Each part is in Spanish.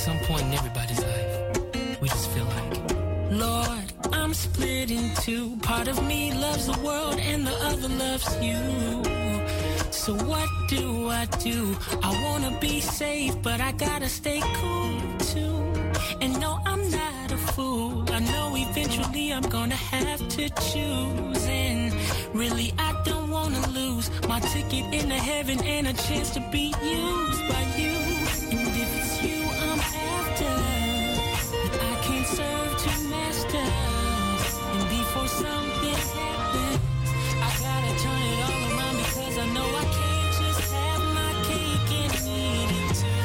some point in everybody's life, we just feel like, Lord, I'm split in two. Part of me loves the world and the other loves you. So what do? I wanna be safe, but I gotta stay cool too. And no, I'm not a fool. I know eventually I'm gonna have to choose. And really, I don't wanna lose my ticket into heaven and a chance to be used by you. And if it's you I'm after, I can't serve two masters. And before something happens, I gotta turn it all around, because I know I can't just have my cake and eat it too.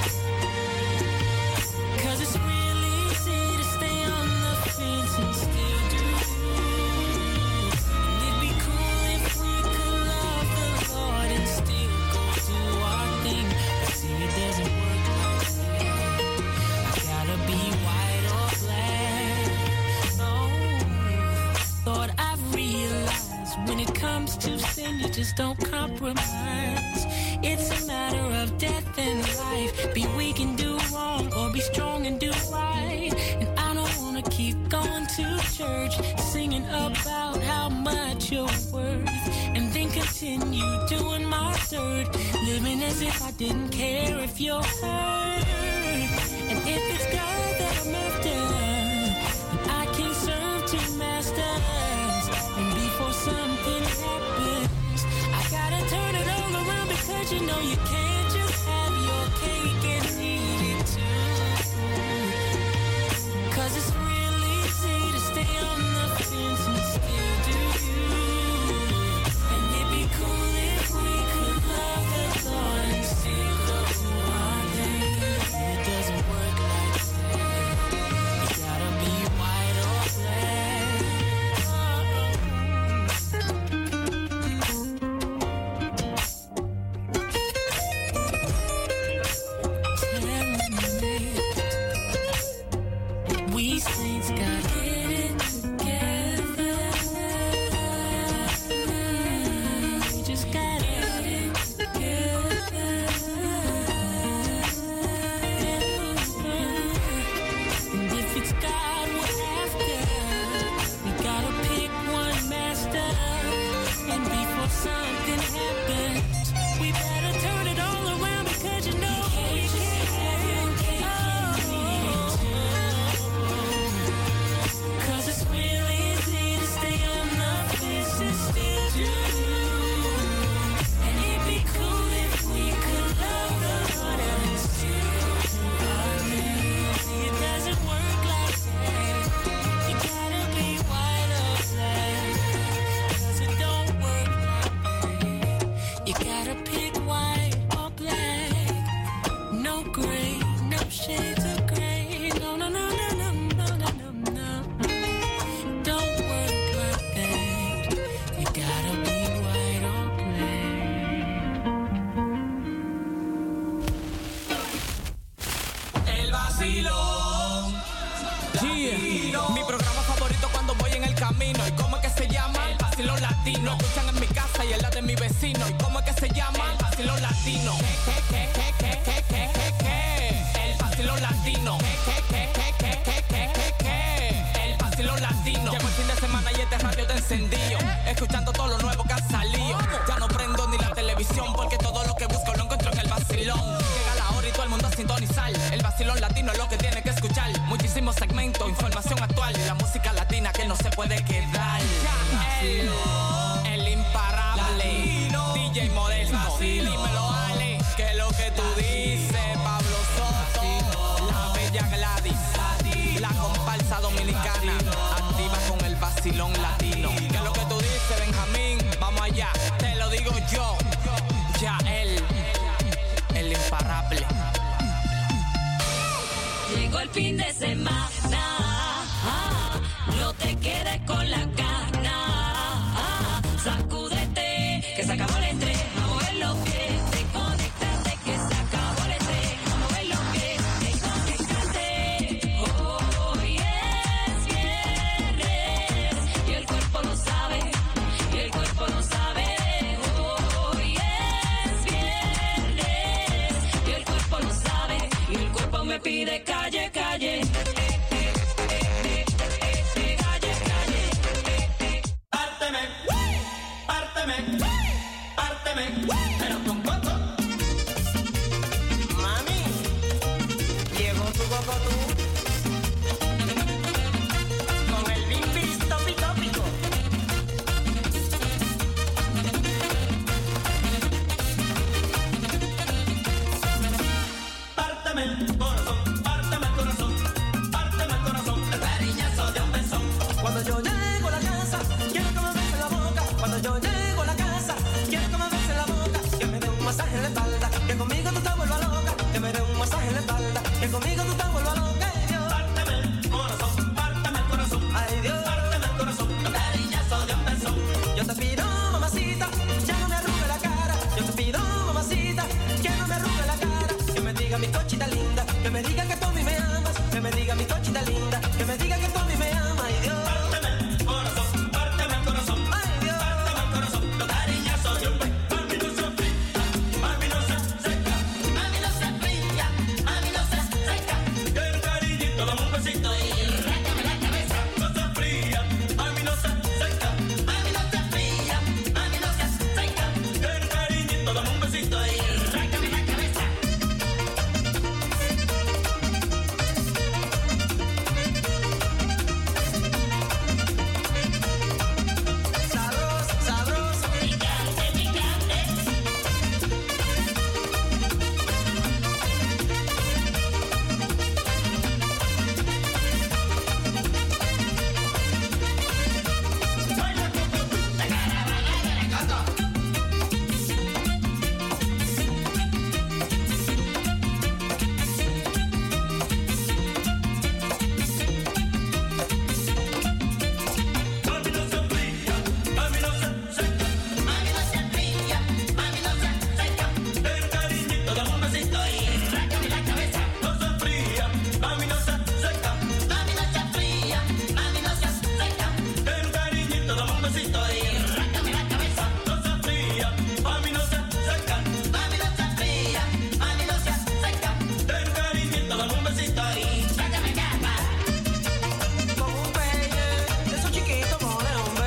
'Cause it's real easy to stay on the fence and still do. And it'd be cool if we could love the Lord and still go do our thing. But see, it doesn't work like that. I gotta be white or black. Oh, Lord, I've realized when it comes to sin, you just don't compromise. It's a matter of death and life. Be weak and do wrong, or be strong and do right. And I don't wanna keep going to church, singing about how much you're worth, and then continue doing my dirt, living as if I didn't care if you're hurt. And if it's God that I'm after, I can't serve two masters. And before something happens, I gotta turn it all around, because you know you can't just have your cake and eat it too. 'Cause it's real easy to stay on the fence and still do you. And it'd be cool if we could love the Lord and still go do our thing. It doesn't work like that. You gotta be white or black. We saints gotta get it together. We just gotta get it together. And if it's God we're after, we gotta pick one master. And before something happens, we better turn it all around, because you know you can't have your cake and eat it too. 'Cause it's real easy to stay on the fence and still do. And it'd be cool if we could love the Lord and still do our thing. It doesn't work like that. You gotta be white or black, 'cause it don't work like that. You gotta pick white or black. No gray, no shades of gray. No, no, no, no, no, no, no, no, no. Don't work like that. You gotta be white or black. El vacilón. Yeah. Mi programa favorito cuando voy en el camino. ¿Y cómo es que se llama? El vacilón latino. Lo escuchan en mi casa y en la de mi vecino. ¿Y cómo es que se llama? El vacilón latino. El vacilón latino. El vacilón latino. Llegó el fin de semana y este radio está encendido, escuchando todo lo nuevo que ha salido. Ya no prendo ni la televisión, porque todo lo que busco lo encuentro en el vacilón. Llega la hora y todo el mundo a sintonizar. El vacilón latino es lo que tiene que escuchar. Muchísimos segmentos, información actual y la música latina que no se puede quedar. El imparable DJ Modesto. Dímelo, Ale, que lo que tú dices. Pablo Soto, la bella Gladys, la comparsa dominicana, activa con el vacilón latino. ¿Qué es lo que tú dices, Benjamín? Vamos allá, te lo digo yo. Ya el imparable. Llegó el fin de semana, no te quedes con la gana, sacúdete, que se acabó el estrés, a mover los pies, desconéctate, que se acabó el estrés, a mover los pies, desconéctate. Hoy es viernes y el cuerpo lo sabe, y el cuerpo lo sabe. Hoy es viernes y el cuerpo lo sabe, y el cuerpo corazón me pide calle, calle. Párteme, pero con coco. Mami, llegó tu coco tú. Con el bimbis tópico. Párteme el corazón, párteme el corazón, párteme el corazón, el cariñazo de un beso. Cuando yo llego a la casa, quiero que me besen la boca. Cuando yo llego a la casa, quiero que me besen la boca. Que me dé un masaje en la espalda, que conmigo tú te vuelvas loca. Que me dé un masaje en la espalda, que conmigo tú te vuelvas loca. Ay, Dios. Párteme el corazón, párteme el corazón. Ay, Dios. Párteme el corazón, el cariñazo de un beso. Yo te pido, mamacita, ya no me arrugue la cara. Yo te pido, mamacita, que no me arrugue la cara. Que me diga mi cochita linda, que me diga que tú a mí me amas. Que me diga mi cochita linda, que me diga que tú a mí me amas. Ay, Dios. Párteme el corazón, párteme el corazón. Ay, Dios. Párteme el corazón, el cariñazo de un beso. Mami no se fría, mami no se seca. Mami no se fría, mami no se seca. Quiero cariñito, dame un besito y rácame la cabeza. No se fría, mami no se seca. Mami no se fría, mami no se seca. Quiero cariñito, dame un besito y rácame la cabeza. Sabroso, sabroso. Picante, picante. Baila coco, la caravana de la coco. Mami no se fría, mami no se seca. Mami no se fría, mami no se seca. Quiero cariñito, dame un besito y rácame la cabeza. No se fría, mami no se seca. Mami no se fría, mami no se seca. Quiero cariñito, dame un besito y rácame la cabeza. No se fría, mami no se seca. Mami no se fría, mami no se seca. Quiero cariñito, dame un besito y rácame la cabeza. Como un peine, de esos chiquitos como de hombre.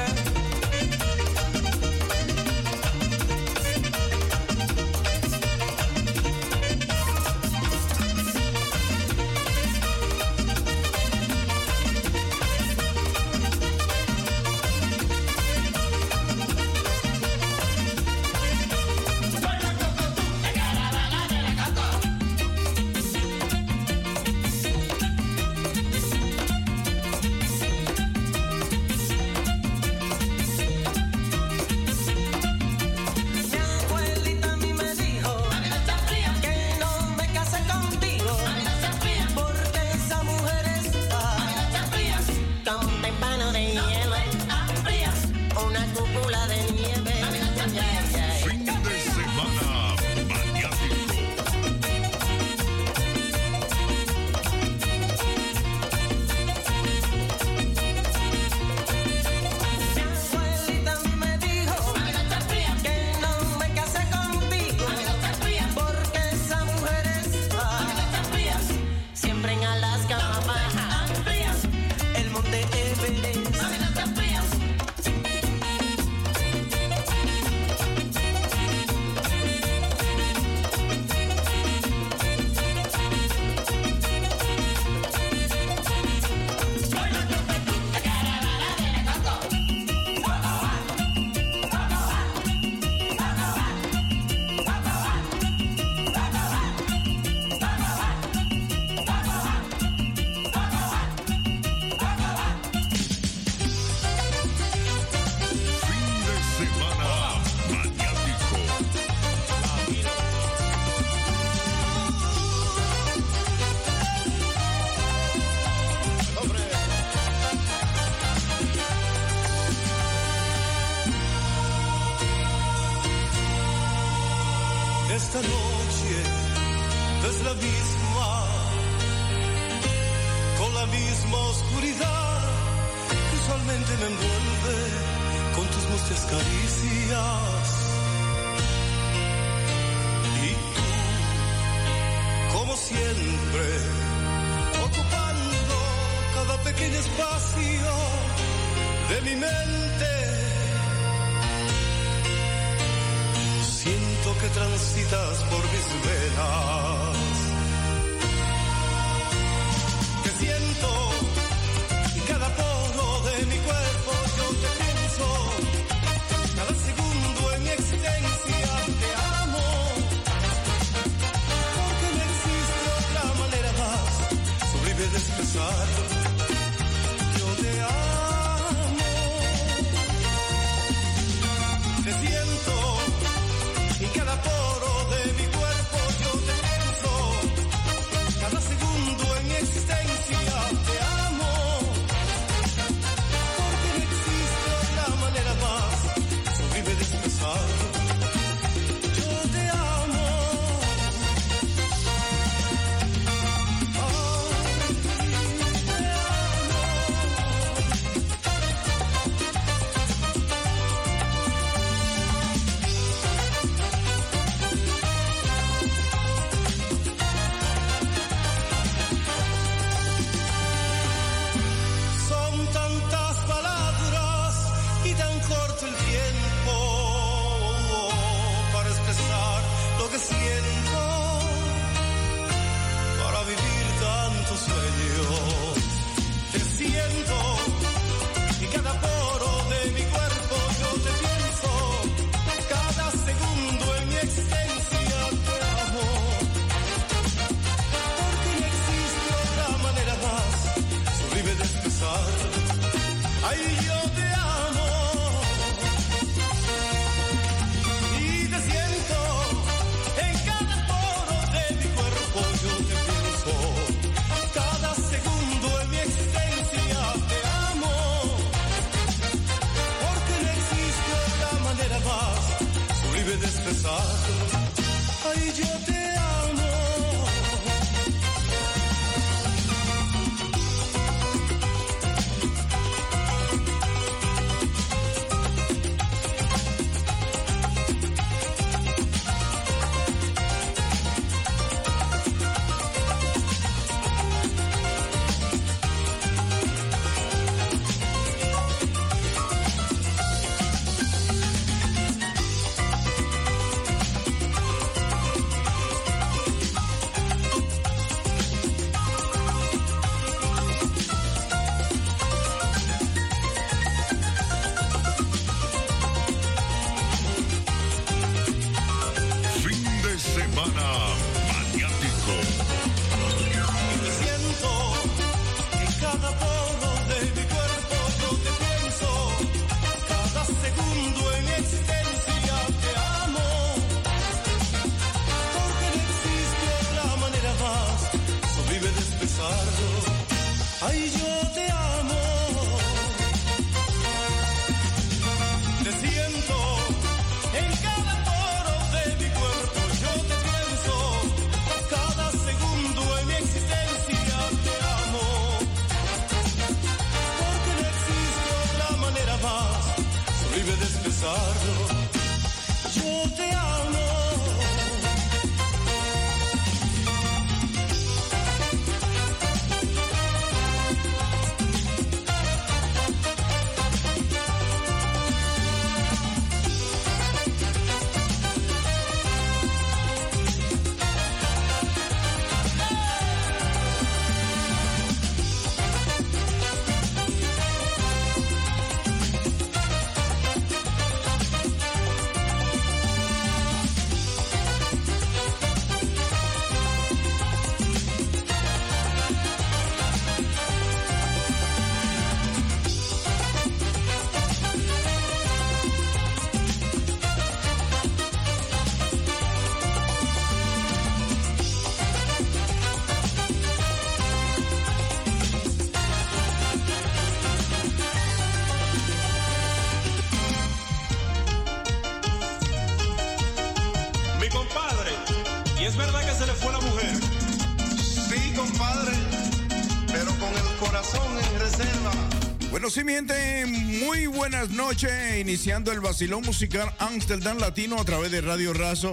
Baila coco tú, la caravana de la coco. Mi abuelita a mí me dijo que no me case contigo, porque esa mujer está tan tempano de hielo, una cúpula de nieve. Fin de semana maniático. Mi abuelita a mí me dijo que no me case contigo, porque esa mujer está siempre en Alaska, mamá, el monte Everest. Fin de semana maniático. Esta noche es la misma, con la misma oscuridad que usualmente me envuelve con tus mustias caricias. Y tú, como siempre, expresarlo. Ay, yo te amo. Te siento en cada poro de mi cuerpo. Yo te pienso cada segundo en mi existencia. Te amo. Porque no existe otra manera más sublime de expresarlo. Yo te amo. Sí, mi gente, muy buenas noches, iniciando el vacilón musical Amsterdam Latino a través de Radio Razo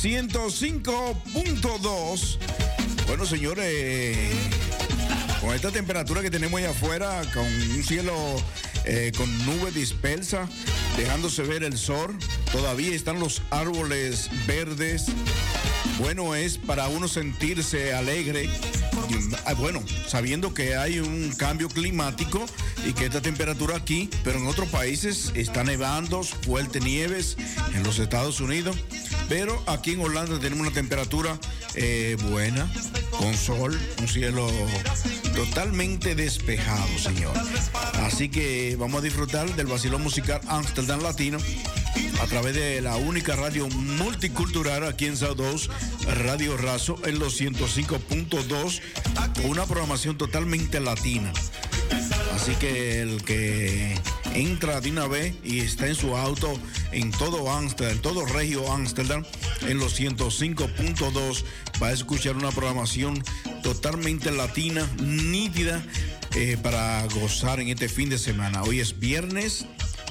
105.2. Bueno, señores, con esta temperatura que tenemos allá afuera, con un cielo con nubes dispersas, dejándose ver el sol, todavía están los árboles verdes. Bueno, es para uno sentirse alegre, bueno, sabiendo que hay un cambio climático y que esta temperatura aquí, pero en otros países está nevando, fuertes nieves en los Estados Unidos, pero aquí en Holanda tenemos una temperatura buena, con sol, un cielo totalmente despejado, señor. Así que vamos a disfrutar del vacilón musical Amsterdam Latino a través de la única radio multicultural aquí en South Coast, Radio Razo, en los 105.2, una programación totalmente latina. Así que el que entra de una vez y está en su auto en todo Amsterdam, en todo Regio Amsterdam, en los 105.2, va a escuchar una programación totalmente latina, nítida, para gozar en este fin de semana. Hoy es viernes.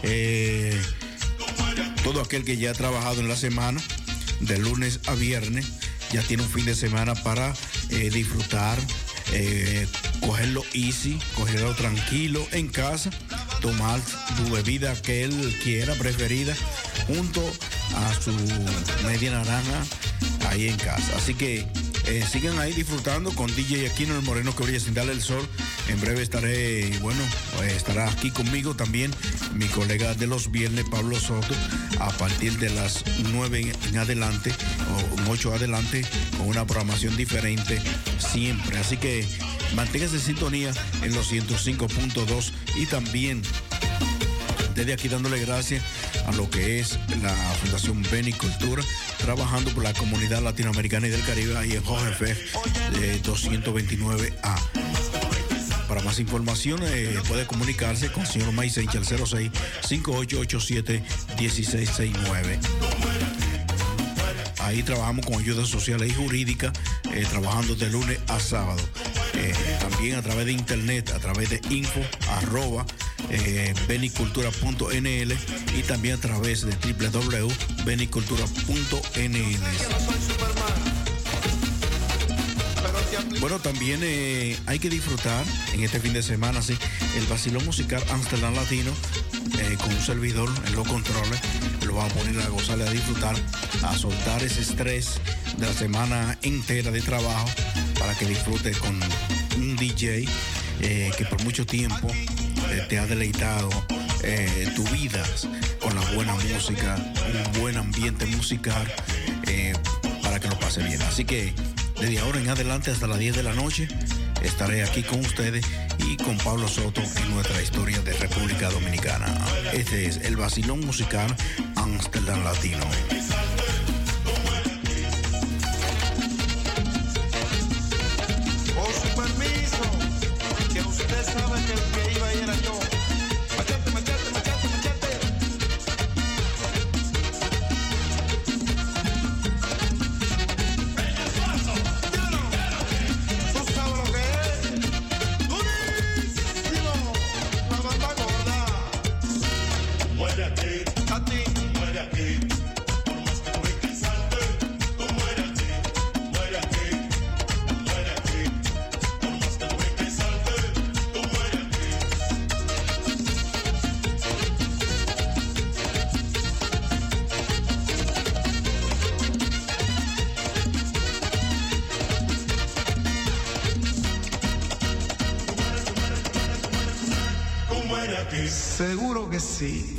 Todo aquel que ya ha trabajado en la semana, de lunes a viernes, ya tiene un fin de semana para disfrutar, cogerlo easy, cogerlo tranquilo en casa, tomar su bebida que él quiera, preferida, junto a su media naranja ahí en casa. Así que sigan ahí disfrutando con DJ Aquino el Moreno que brilla sin darle el sol. En breve estará aquí conmigo también mi colega de los viernes, Pablo Soto, a partir de las 9 en adelante, o 8 adelante, con una programación diferente siempre. Así que manténgase en sintonía en los 105.2 y también desde aquí dándole gracias a lo que es la Fundación Benicultura, trabajando por la comunidad latinoamericana y del Caribe, ahí en Jorge 229A. Para más información puede comunicarse con el señor Maisencha al 06-5887-1669. Ahí trabajamos con ayudas sociales y jurídicas, trabajando de lunes a sábado. También a través de internet, a través de info@benicultura.nl y también a través de www.benicultura.nl. Bueno, también hay que disfrutar en este fin de semana, sí, el vacilón musical Amsterdam Latino, con un servidor en los controles. Lo vamos a poner a gozar, a disfrutar, a soltar ese estrés de la semana entera de trabajo, para que disfrute con un DJ que por mucho tiempo te ha deleitado tu vida con la buena música, un buen ambiente musical, para que lo pase bien. Así que desde ahora en adelante hasta las 10 de la noche estaré aquí con ustedes y con Pablo Soto en nuestra historia de República Dominicana. Este es el vacilón musical Amsterdam Latino. Con su permiso. Usted sabe que el que iba ahí era yo. Machete, machete, machete, machete. Tú sabes lo que es. Durísimo. La banda gorda. Muere aquí, A ti. muere aquí. Por más que tú brinques y saltes, tú muere aquí, muere aquí, muere aquí. Por más que tú brinques y saltes, tú muere aquí. Tú muere aquí. Seguro que sí.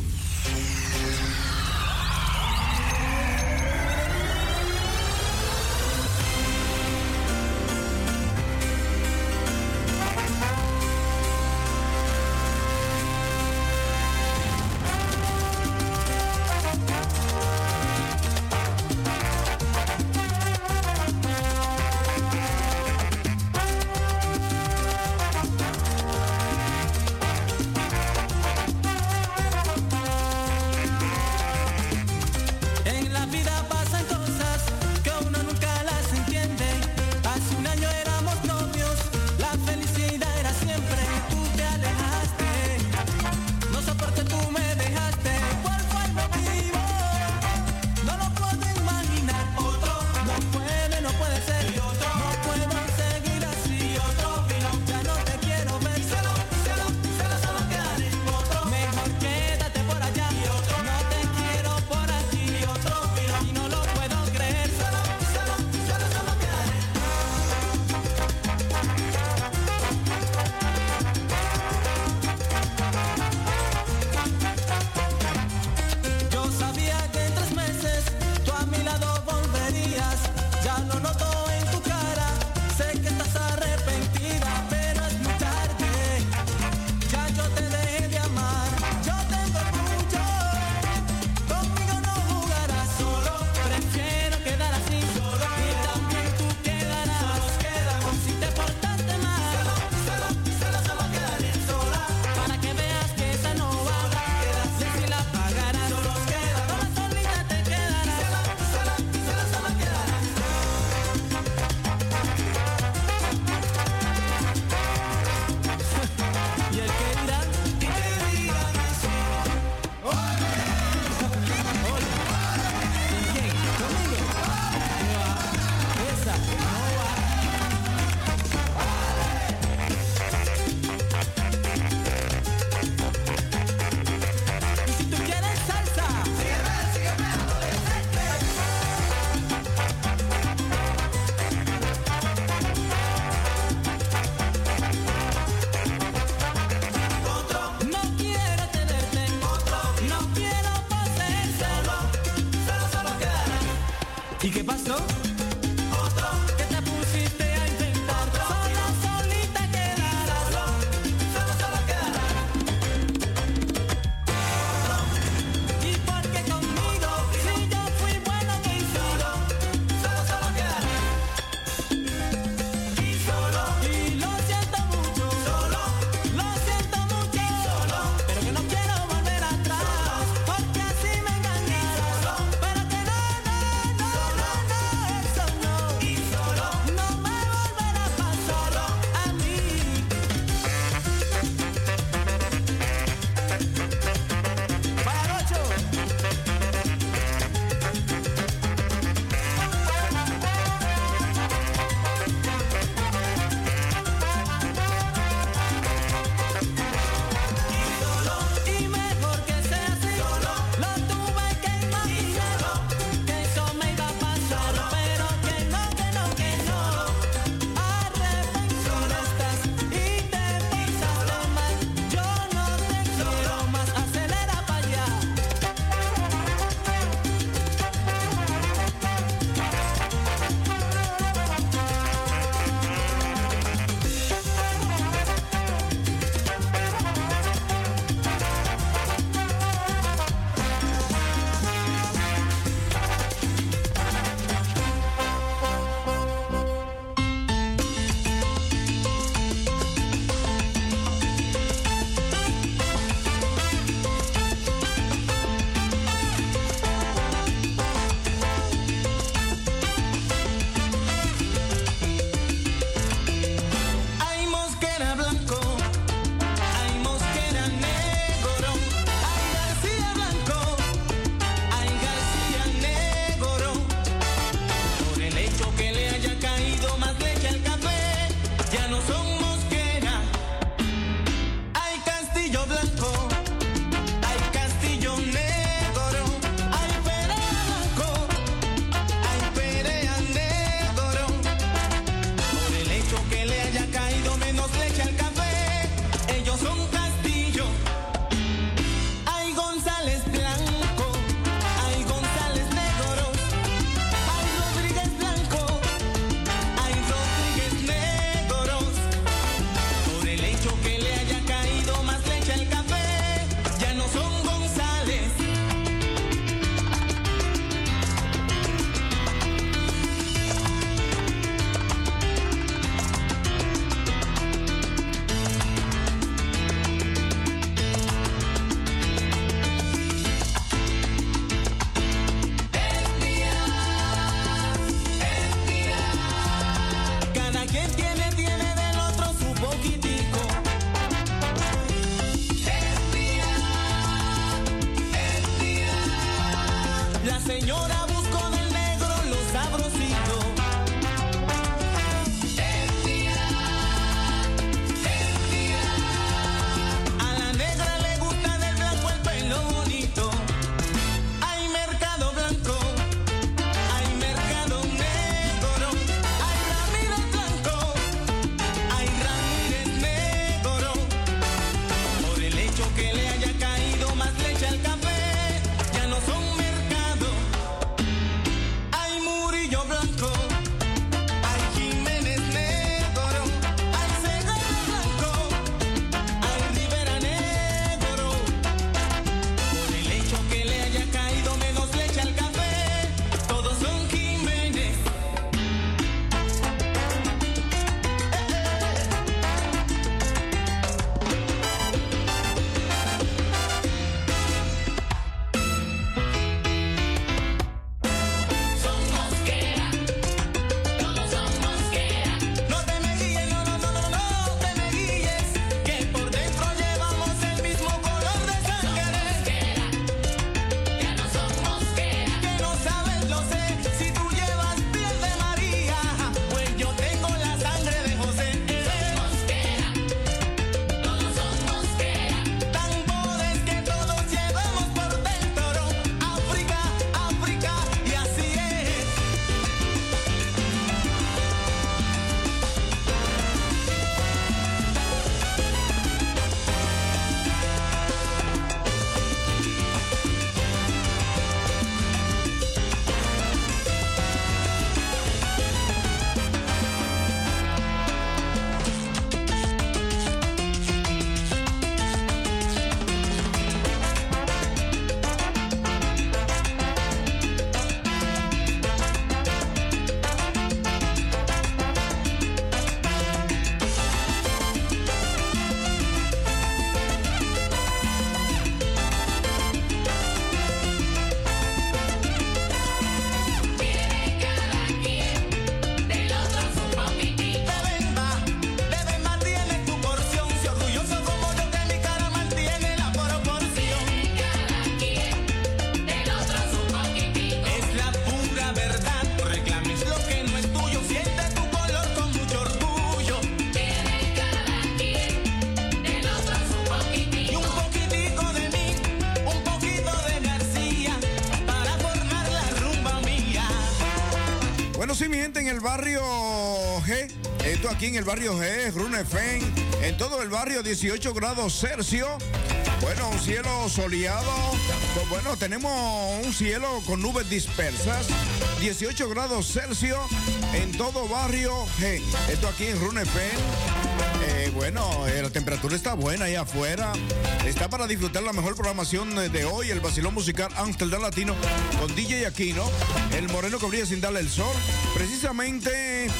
el barrio G. Esto aquí en el barrio G, Runefen. En todo el barrio, 18 grados Celsius. Bueno, un cielo soleado. Pues bueno, tenemos un cielo con nubes dispersas. 18 grados Celsius en todo barrio G. Esto aquí en Runefen. La temperatura está buena ahí afuera. Está para disfrutar la mejor programación de hoy, el vacilón musical Amsterdam Latino con DJ Aquino, el moreno que brilla sin darle el sol. Precisamente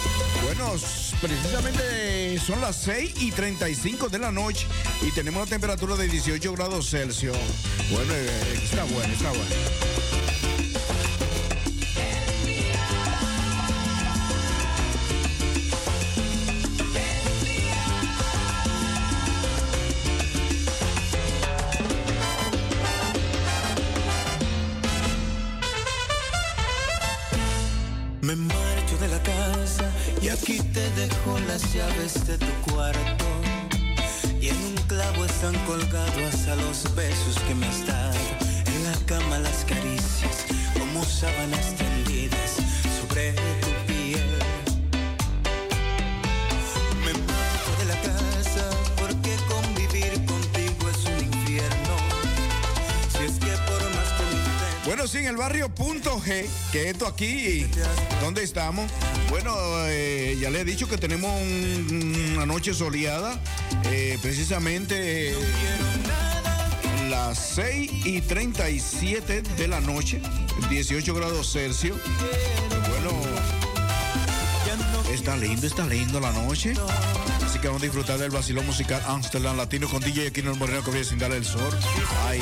son las 6:35 de la noche y tenemos una temperatura de 18 grados Celsius. Bueno, está bueno, está bueno. Me marcho de la casa y aquí te dejo las llaves de tu cuarto. Y en un clavo están colgados hasta los besos que me has dado. En la cama las caricias como sábanas tendidas sobre tu piel. Me marcho de la casa porque convivir contigo es un infierno. Si es que por más que me intento. Bueno, sí, en el barrio Punto G, que esto aquí, ¿dónde estamos? Bueno, ya le he dicho que tenemos una noche soleada, precisamente las 6:37 de la noche, 18 grados Celsius. Bueno, está lindo la noche. Así que vamos a disfrutar del vacilón musical Amsterdam Latino con DJ Aquino, el moreno que viene sin darle el sol. Ay.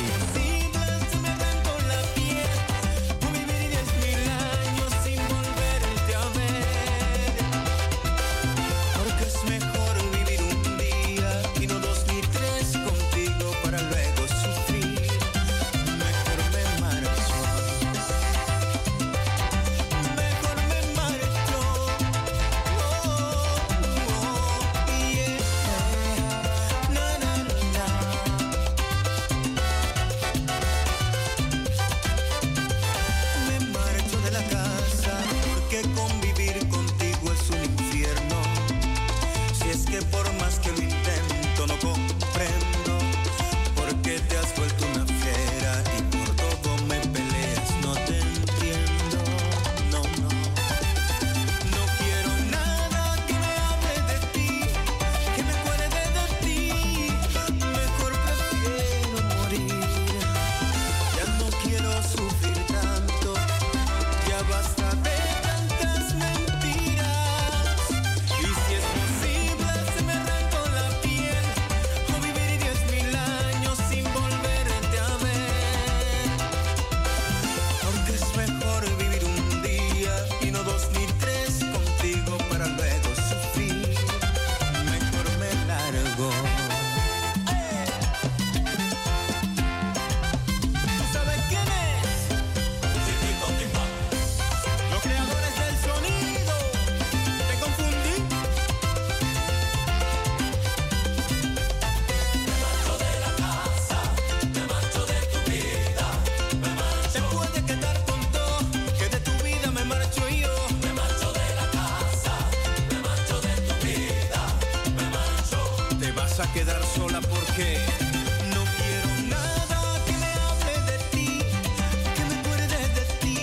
Quedar sola porque no quiero nada que me hable de ti, que me acuerde de ti.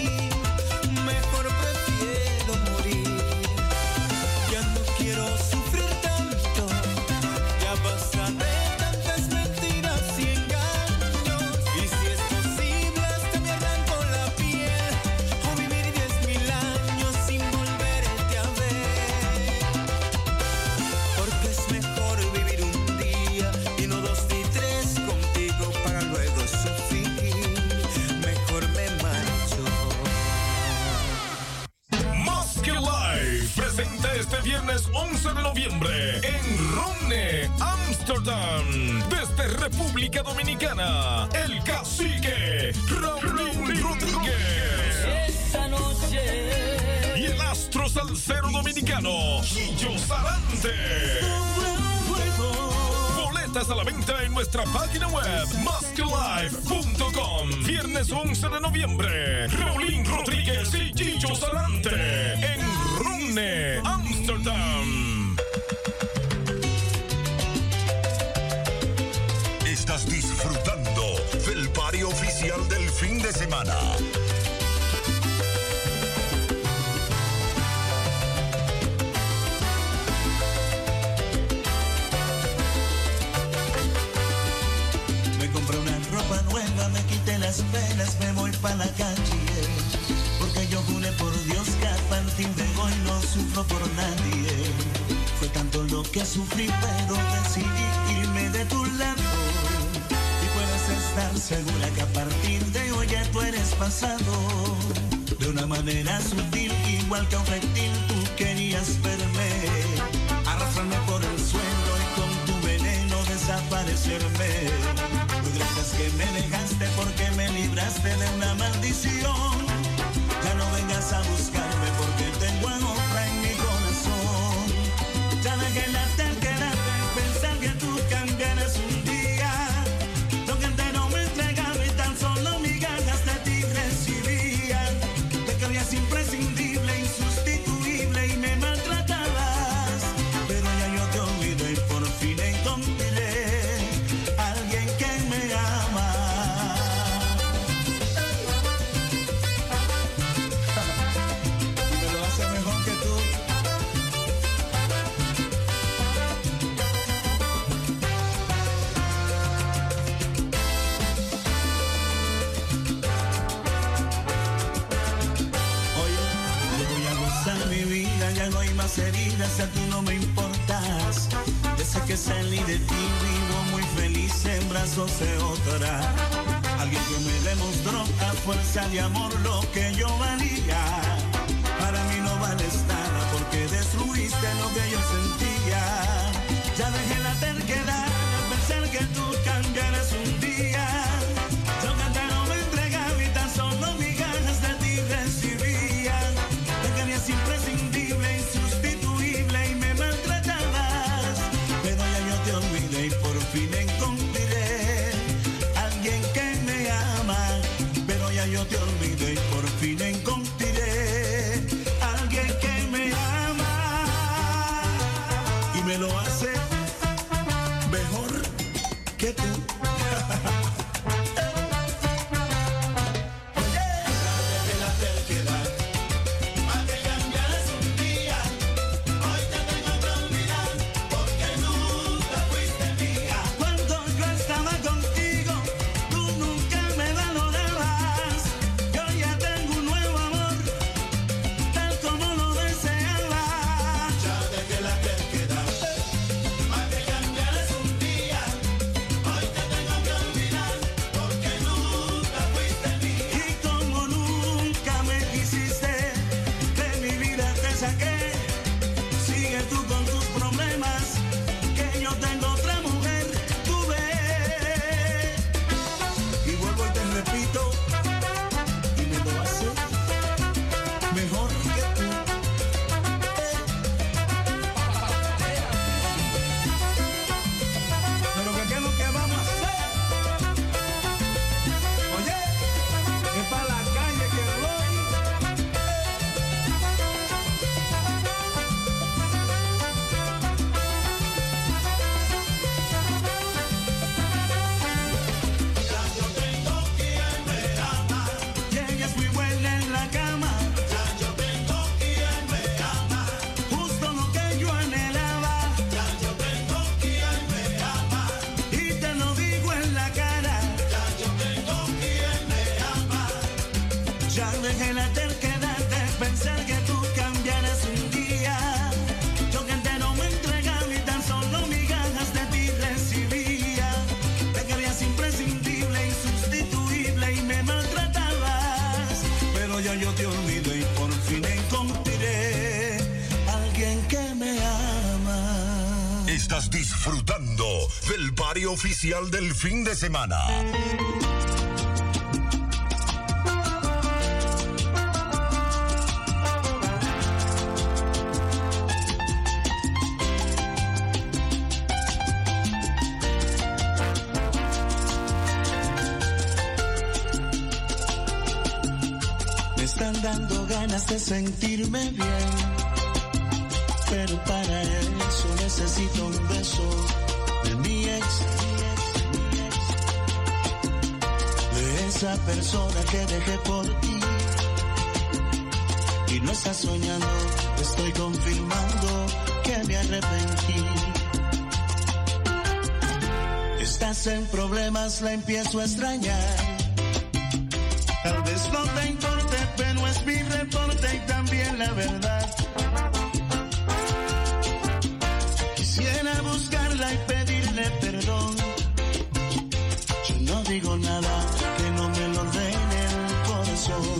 Mejor prefiero morir. Ya no quiero sufrir tanto. Ya basta de tantas mentiras y engaños. Y si es posible hasta me arranco la piel o vivir 10.000 años sin volverte a ver. Porque es mejor vivir un y no 2 ni 3 contigo para luego sufrir. Mejor me marcho. Más que Live presenta este viernes 11 de noviembre en Ronne, Amsterdam, desde República Dominicana, el cacique Raúl Rodríguez. Esta noche Y el astro salsero dominicano Gillo Sarante. Boletas a la venta en nuestra página web maskelive.com. Viernes 11 de noviembre, Raúl Rodríguez y Gillo Sarante en Ronne. viene Amsterdam. Estás disfrutando del party oficial del fin de semana. Me compré una ropa nueva, me quité las velas, me voy pa' la calle. Porque yo juré por Dios que a partir de hoy no sufro por nadie. Fue tanto lo que sufrí, pero decidí irme de tu lado. Y puedes estar segura que a partir de hoy ya tú eres pasado. De una manera sutil, igual que un reptil, tú querías verme. Arrastrarme por el suelo y con tu veneno desaparecerme. Gracias que me dejaste porque me libraste de una maldición. Ya no vengas a buscarme porque tengo a otra en mi corazón. Ya dejé la terquedad de pensar que tú cambiarás un día. Lo que entero me entregaba y tan solo migajas de ti recibía. Te creías imprescindible, insustituible y me maltratabas. Pero ya yo te olvidé y por fin encontré a alguien que me ama. Y me lo hace mejor que tú. Oye, yo voy a gozar mi vida, ya no hay más heridas, ya tú no me importas. Desde que salí de ti vivo muy feliz en brazos de otra. Alguien que me demostró a fuerza de amor lo que yo valía. Para mí no vales nada porque destruiste lo que yo sentía. Ya dejé la terquedad al pensar que tú cambiarás un día. Yo cantaba, me entregaba y tan solo migajas de ti recibía. Te querías imprescindible, insustituible y me maltratabas. Pero ya yo te olvidé y por fin encontré a alguien que me ama. Pero ya yo te olvidé y por fin encontré a alguien que me ama. Y me lo hace mejor que tú. Oye, dejé la terquedad para que cambiaras un día. Hoy te tengo que olvidar porque nunca fuiste mía. Cuando yo estaba contigo, tú nunca me valorabas. Yo ya tengo un nuevo amor, tal como lo deseaba. Ya dejé la terquedad para que cambiaras un día. Hoy te tengo que olvidar porque nunca fuiste mía. Y como nunca me quisiste, de mi vida te saqué. Sigue tú con tus problemas, que yo tengo otra mujer, tú ves. Y vuelvo y te repito, y me lo hace mejor que tú. Pero que qué es lo que vamos a hacer. Oye, es para la calle que voy. Ya yo tengo quien me ama. Y ella es muy buena en la cama. Ya yo tengo quien me ama. Justo lo que yo anhelaba. Ya yo tengo quien me ama. Y te lo digo en la cara. Ya yo tengo quien me ama. Ya dejé la terquedad de pensar que tú cambiarás un día. Yo que entero me entregaba y tan solo migajas de ti recibía. Te querías imprescindible, insustituible y me maltratabas. Pero ya yo te olvido y por fin encontré a alguien que me ama. Estás disfrutando del party oficial del fin de semana. Me están dando ganas de sentirme bien. pero para eso necesito un beso de mi ex, de esa persona que dejé por ti. Y no estás soñando, estoy confirmando que me arrepentí. Estás en problemas, la empiezo a extrañar. Tal vez no te importe, pero es mi reporte y también la verdad. Quisiera buscarla y pedirle perdón. Yo no digo nada que no me lo dé en el corazón.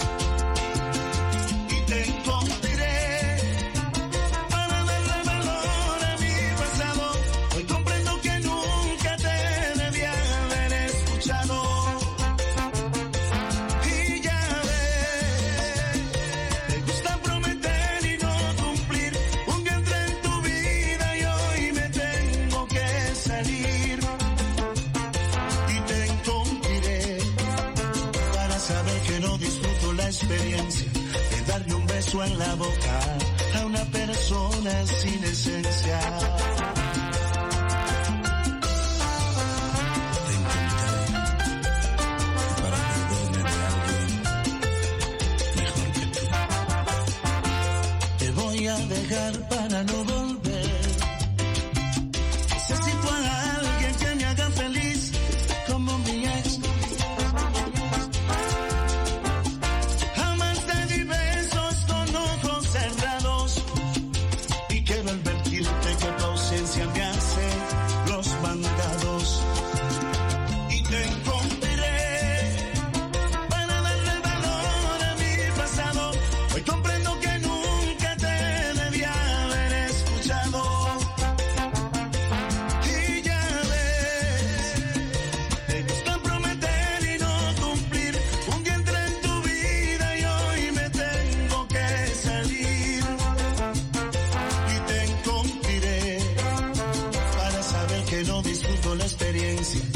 Y te encontraré para darle valor a mi pasado. Hoy comprendo que nunca te debía haber escuchado. Y ya ves, te gusta prometer y no cumplir. Un día entré en tu vida y hoy me tengo que salir. Y te encontraré para saber que no disfruto la experiencia de darle un beso en la boca a una persona sin esencia. Te encontraré para perderme de alguien mejor que tú. Te voy a dejar para no volver. Necesito a alguien que me haga feliz como mi ex. Jamás te di besos con ojos cerrados. Y quiero advertirte que tu ausencia me hace los mandados. Y te encontraré para darle valor a mi pasado. Hoy comprendo que nunca te debía haber escuchado. Y ya ves, te gusta prometer y no cumplir. Un día entré en tu vida y hoy me tengo que salir. Y te encontraré para saber que no disfruto la experiencia